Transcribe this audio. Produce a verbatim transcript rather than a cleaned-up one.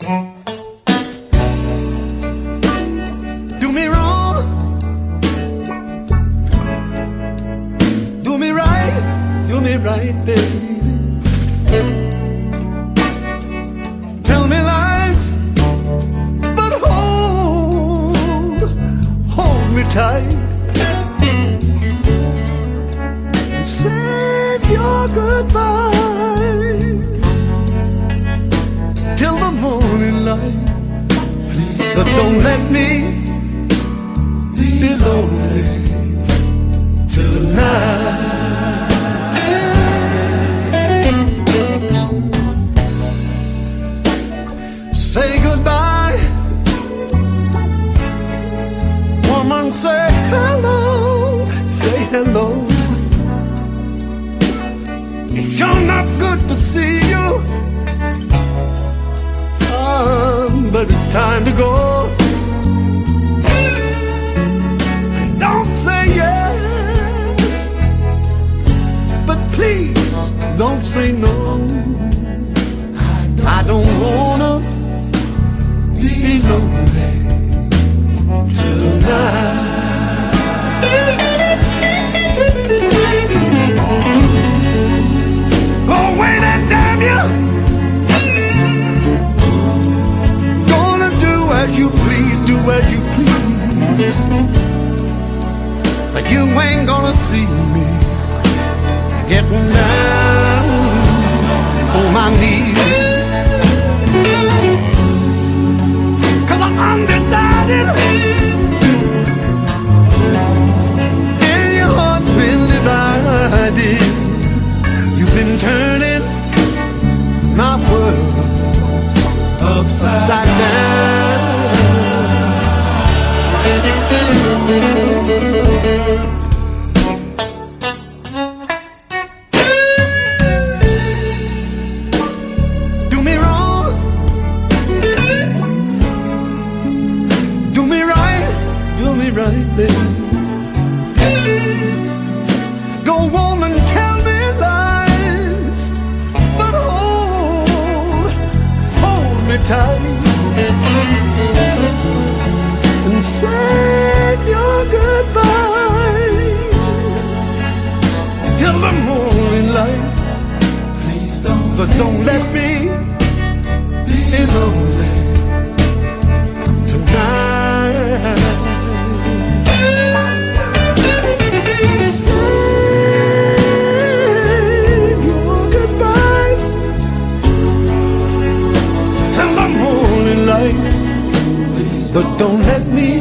Do me wrong, do me right, do me right, baby. Tell me lies, but hold, hold me tight. And save your goodbyes till the morning light. Please, but don't let me be lonely tonight. Say goodbye, woman, say hello, say hello. It's sure not good to see you, um, but it's time to go. And don't say yes, but please don't say no. I don't wanna be lonely tonight. Go away then, damn you. Gonna do as you please, do as you please. But you ain't gonna see me getting down on my knees. I'm undecided, and your heart's been divided. You've been turning my world upside down. Do me wrong, do me right, baby. Go on and tell me lies, but hold, hold me tight. And save your goodbyes till the morning light. Please don't, but don't let me be lonely tonight. Save your goodbyes till the morning light, but don't let me